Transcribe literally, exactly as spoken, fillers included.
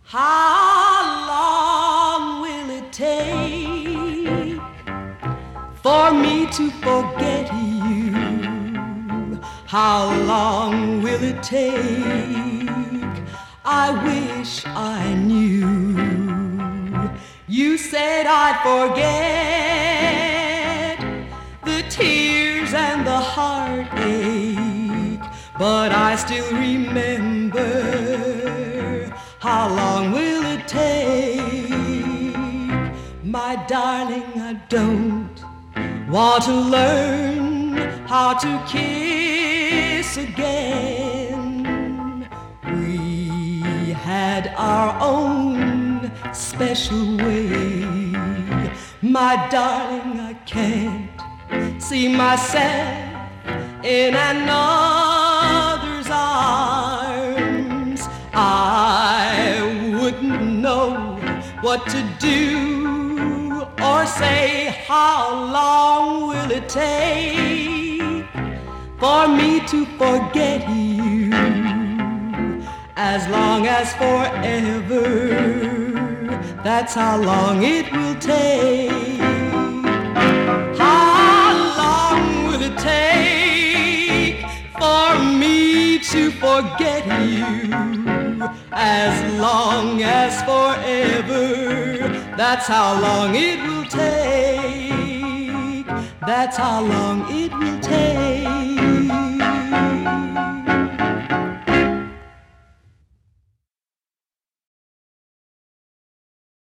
How long will it take for me to forget you? How long will it take? I wish I knew. You said I'd forget the tears and the heartache, but I still remember. How long will it take? My darling, I don't want to learn how to kiss again. We had our own special way. My darling, I can't see myself in another's arms. I wouldn't know what to do or say. How long will it take for me to forget you? As long as forever, that's how long it will take. How long will it take for me to forget you? As long as forever, that's how long it will take. That's how long it will take.